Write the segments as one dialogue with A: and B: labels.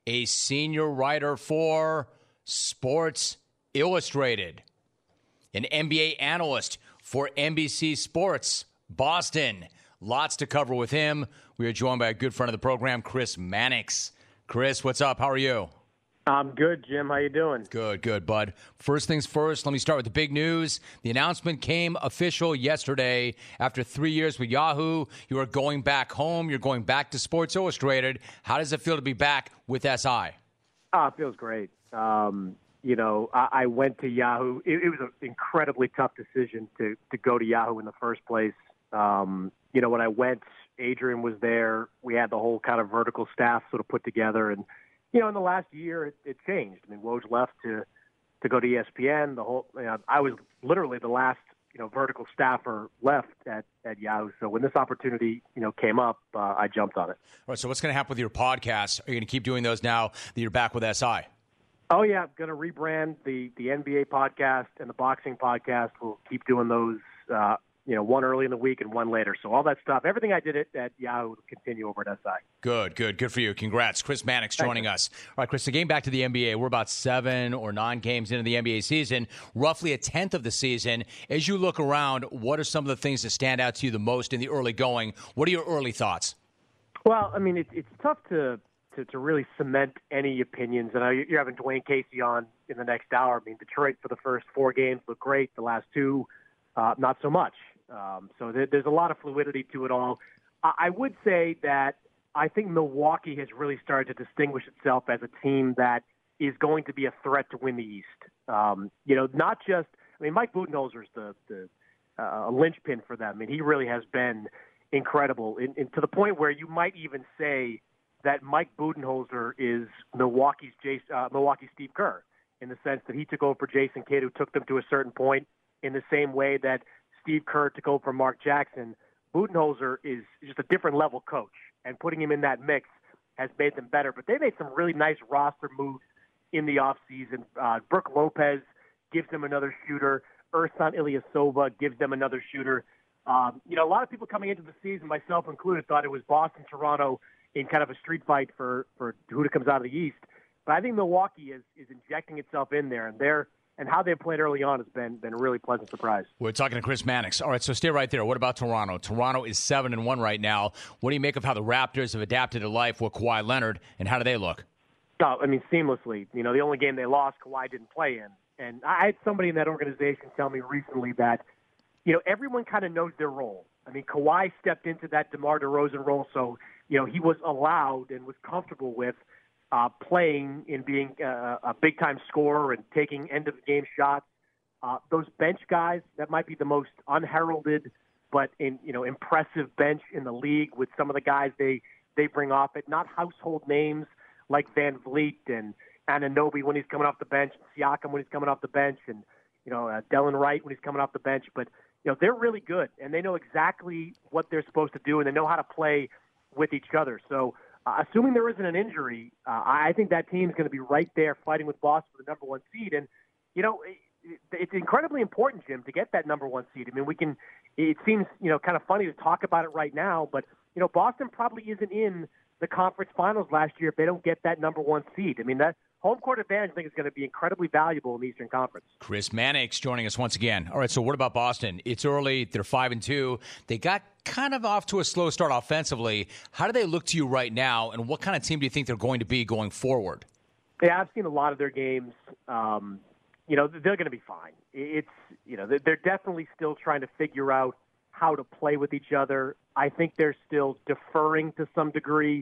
A: a senior writer for Sports Illustrated, an NBA analyst for NBC Sports Boston. Lots to cover with him. We are joined by a good friend of the program, Chris Mannix. Chris, what's up? How are you?
B: I'm good, Jim. How you doing?
A: Good, bud. First things first, let me start with the big news. The announcement came official yesterday. After 3 years with Yahoo, you are going back home. You're going back to Sports Illustrated. How does it feel to be back with SI?
B: It feels great. I went to Yahoo. It was an incredibly tough decision to go to Yahoo in the first place. When I went, Adrian was there. We had the whole kind of vertical staff sort of put together, and in the last year, it changed. I mean, Woj left to go to ESPN. I was literally the last, vertical staffer left at Yahoo. So when this opportunity, came up, I jumped on it.
A: All right. So what's going to happen with your podcast? Are you going to keep doing those now that you're back with SI?
B: Oh yeah, I'm going to rebrand the NBA podcast and the boxing podcast. We'll keep doing those. One early in the week and one later. So all that stuff, everything I did at Yahoo will continue over at SI.
A: Good for you. Congrats. Chris Mannix joining us. All right, Chris, the game back to the NBA. We're about 7 or 9 games into the NBA season, roughly a tenth of the season. As you look around, what are some of the things that stand out to you the most in the early going? What are your early thoughts?
B: Well, I mean, it's tough to really cement any opinions. And you're having Dwayne Casey on in the next hour. I mean, Detroit for the first 4 games looked great. The last 2, not so much. So there's a lot of fluidity to it all. I would say that I think Milwaukee has really started to distinguish itself as a team that is going to be a threat to win the East. Not just – I mean, Mike Budenholzer's the linchpin for them. I mean, he really has been incredible, and to the point where you might even say that Mike Budenholzer is Milwaukee's Steve Kerr, in the sense that he took over for Jason Kidd, who took them to a certain point, in the same way that Steve Kerr took over for Mark Jackson. Budenholzer is just a different level coach, and putting him in that mix has made them better. But they made some really nice roster moves in the offseason. Brook Lopez gives them another shooter. Ersan Ilyasova gives them another shooter. A lot of people coming into the season, myself included, thought it was Boston, Toronto in kind of a street fight for who comes out of the East. But I think Milwaukee is injecting itself in there, and how they've played early on has been a really pleasant surprise.
A: We're talking to Chris Mannix. All right, so stay right there. What about Toronto? Toronto is 7-1 right now. What do you make of how the Raptors have adapted to life with Kawhi Leonard, and how do they look?
B: Oh, I mean, seamlessly. The only game they lost, Kawhi didn't play in. And I had somebody in that organization tell me recently that, everyone kind of knows their role. I mean, Kawhi stepped into that DeMar DeRozan role, so, he was allowed and was comfortable with playing and being a big-time scorer and taking end-of-the-game shots. Those bench guys, that might be the most unheralded but impressive bench in the league, with some of the guys they bring off it. Not household names like Van Vliet and Anunoby when he's coming off the bench, Siakam when he's coming off the bench, and Delon Wright when he's coming off the bench. But they're really good, and they know exactly what they're supposed to do, and they know how to play with each other. So assuming there isn't an injury, I think that team is going to be right there fighting with Boston for the number 1 seed. And, it's incredibly important, Jim, to get that number 1 seed. I mean, it seems, kind of funny to talk about it right now, but, Boston probably isn't in the conference finals last year if they don't get that number 1 seed. I mean, that home court advantage, I think, is going to be incredibly valuable in the Eastern Conference.
A: Chris Mannix joining us once again. All right, so what about Boston? It's early. They're 5-2. They got kind of off to a slow start offensively. How do they look to you right now, and what kind of team do you think they're going to be going forward?
B: Yeah, I've seen a lot of their games. They're going to be fine. They're definitely still trying to figure out how to play with each other. I think they're still deferring to some degree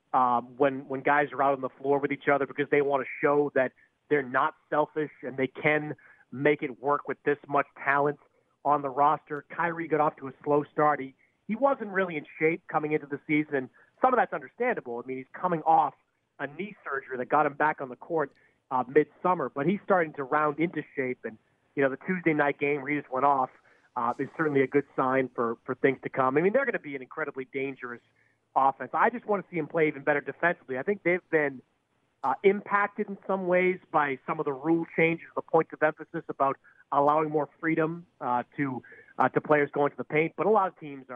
B: when guys are out on the floor with each other, because they want to show that they're not selfish and they can make it work with this much talent on the roster. Kyrie got off to a slow start. He wasn't really in shape coming into the season, and some of that's understandable. I mean, he's coming off a knee surgery that got him back on the court midsummer, but he's starting to round into shape. And, the Tuesday night game where he just went off is certainly a good sign for things to come. I mean, they're going to be an incredibly dangerous offense. I just want to see him play even better defensively. I think they've been impacted in some ways by some of the rule changes, the points of emphasis about allowing more freedom to players going to the paint. But a lot of teams are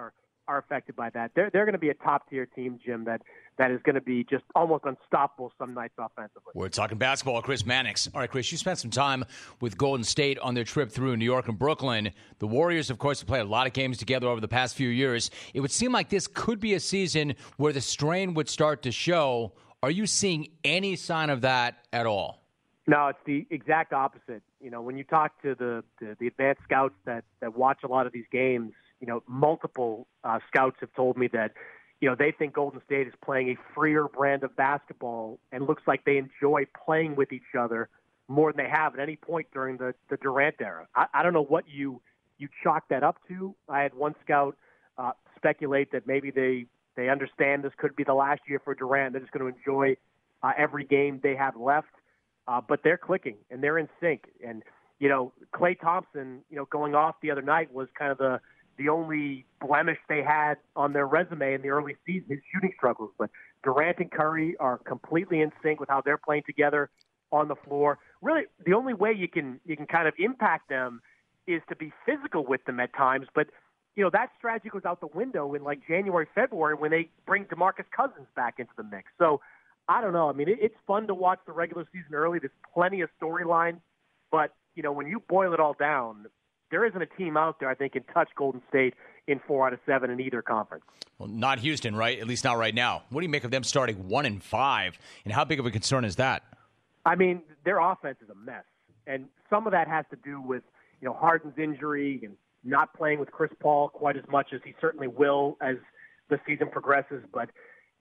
B: are affected by that. They're going to be a top-tier team, Jim, that is going to be just almost unstoppable some nights offensively.
A: We're talking basketball. Chris Mannix. All right, Chris, you spent some time with Golden State on their trip through New York and Brooklyn. The Warriors, of course, have played a lot of games together over the past few years. It would seem like this could be a season where the strain would start to show. Are you seeing any sign of that at all?
B: No, it's the exact opposite. When you talk to the advanced scouts that watch a lot of these games, multiple scouts have told me that, they think Golden State is playing a freer brand of basketball and looks like they enjoy playing with each other more than they have at any point during the Durant era. I don't know what you chalk that up to. I had one scout speculate that maybe they understand this could be the last year for Durant. They're just going to enjoy every game they have left. But they're clicking and they're in sync. And, Klay Thompson, going off the other night was kind of the only blemish they had on their resume in the early season, his shooting struggles. But Durant and Curry are completely in sync with how they're playing together on the floor. Really, the only way you can kind of impact them is to be physical with them at times. But, that strategy goes out the window in like January, February when they bring DeMarcus Cousins back into the mix. So I don't know. I mean, it's fun to watch the regular season early. There's plenty of storylines. But, when you boil it all down, there isn't a team out there, I think, can touch Golden State in 4 out of 7 in either conference.
A: Well, not Houston, right? At least not right now. What do you make of them starting 1-5? And how big of a concern is that?
B: I mean, their offense is a mess. And some of that has to do with, Harden's injury and not playing with Chris Paul quite as much as he certainly will as the season progresses. But,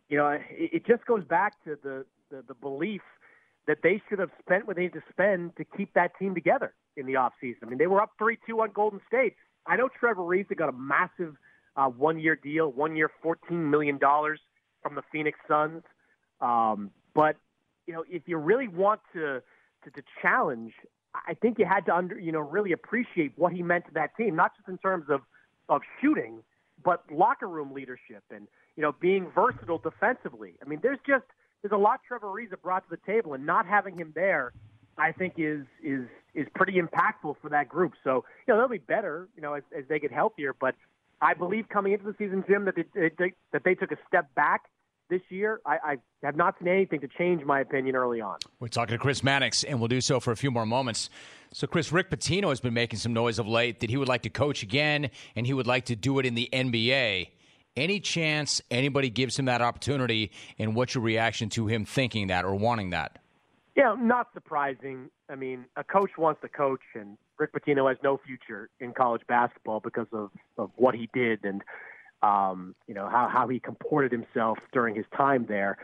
B: it just goes back to the belief that they should have spent what they need to spend to keep that team together in the offseason. I mean, they were up 3-2 on Golden State. I know Trevor Reeves got a massive one-year deal, 1 year, $14 million from the Phoenix Suns. But, if you really want to challenge, I think you had to really appreciate what he meant to that team, not just in terms of shooting, but locker room leadership and, being versatile defensively. I mean, there's a lot Trevor Reeves brought to the table, and not having him there, I think is pretty impactful for that group. So, they'll be better, as they get healthier. But I believe coming into the season, Jim, that they took a step back this year. I have not seen anything to change my opinion early on.
A: We're talking to Chris Mannix, and we'll do so for a few more moments. So, Chris, Rick Pitino has been making some noise of late that he would like to coach again, and he would like to do it in the NBA. Any chance anybody gives him that opportunity, and what's your reaction to him thinking that or wanting that?
B: Yeah, not surprising. I mean, a coach wants to coach, and Rick Pitino has no future in college basketball because of what he did and, how he comported himself during his time there.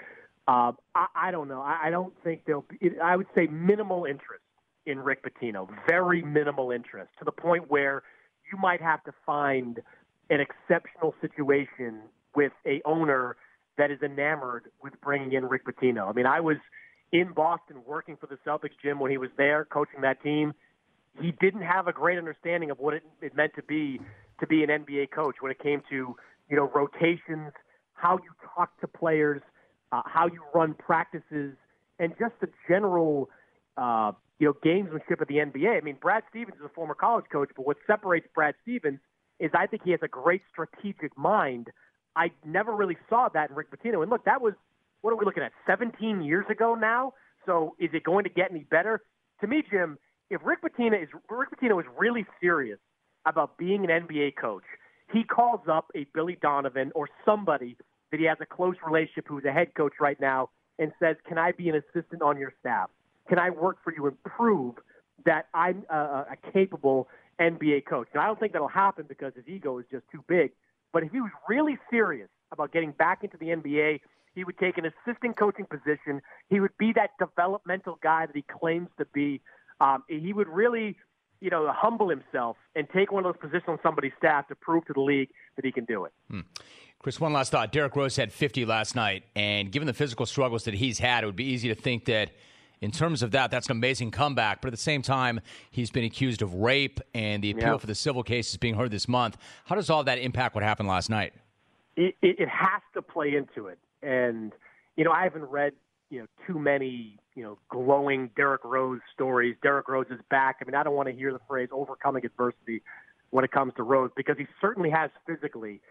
B: I don't know. I don't think there'll be – I would say minimal interest in Rick Pitino, very minimal interest, to the point where you might have to find – an exceptional situation with a owner that is enamored with bringing in Rick Pitino. I mean, I was in Boston working for the Celtics, Jim, when he was there coaching that team. He didn't have a great understanding of what it meant to be an NBA coach when it came to, rotations, how you talk to players, how you run practices, and just the general, gamesmanship of the NBA. I mean, Brad Stevens is a former college coach, but what separates Brad Stevens is I think he has a great strategic mind. I never really saw that in Rick Pitino. And look, that was, what are we looking at, 17 years ago now? So is it going to get any better? To me, Jim, if Rick Pitino is really serious about being an NBA coach, he calls up a Billy Donovan or somebody that he has a close relationship who's a head coach right now and says, can I be an assistant on your staff? Can I work for you and prove that I'm a capable NBA coach? Now, I don't think that'll happen because his ego is just too big. But if he was really serious about getting back into the NBA, he would take an assistant coaching position. He would be that developmental guy that he claims to be. He would really, humble himself and take one of those positions on somebody's staff to prove to the league that he can do it.
A: Chris, one last thought. Derrick Rose had 50 last night, and given the physical struggles that he's had, it would be easy to think that in terms of that's an amazing comeback. But at the same time, he's been accused of rape, and the appeal for the civil case is being heard this month. How does all that impact what happened last night?
B: It has to play into it. And, I haven't read, too many, glowing Derrick Rose stories. Derrick Rose is back. I mean, I don't want to hear the phrase overcoming adversity when it comes to Rose, because he certainly has physically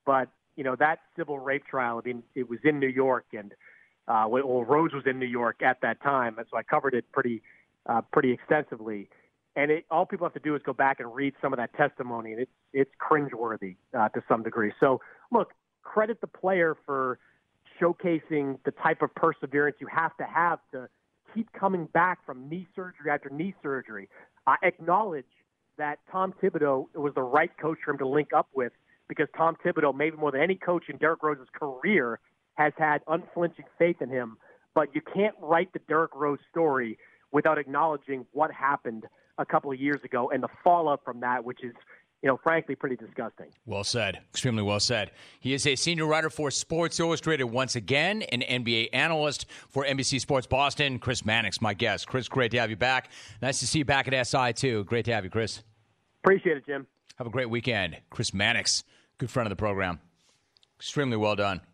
B: But, that civil rape trial, I mean, it was in New York, and Rose was in New York at that time, and so I covered it pretty extensively. And all people have to do is go back and read some of that testimony, and it's cringeworthy to some degree. So, look, credit the player for showcasing the type of perseverance you have to keep coming back from knee surgery after knee surgery. Acknowledge that Tom Thibodeau was the right coach for him to link up with, because Tom Thibodeau, maybe more than any coach in Derrick Rose's career, has had unflinching faith in him. But you can't write the Derrick Rose story without acknowledging what happened a couple of years ago and the fallout from that, which is, frankly, pretty disgusting.
A: Well said. Extremely well said. He is a senior writer for Sports Illustrated once again, an NBA analyst for NBC Sports Boston. Chris Mannix, my guest. Chris, great to have you back. Nice to see you back at SI, too. Great to have you, Chris.
B: Appreciate it, Jim.
A: Have a great weekend. Chris Mannix, good friend of the program. Extremely well done.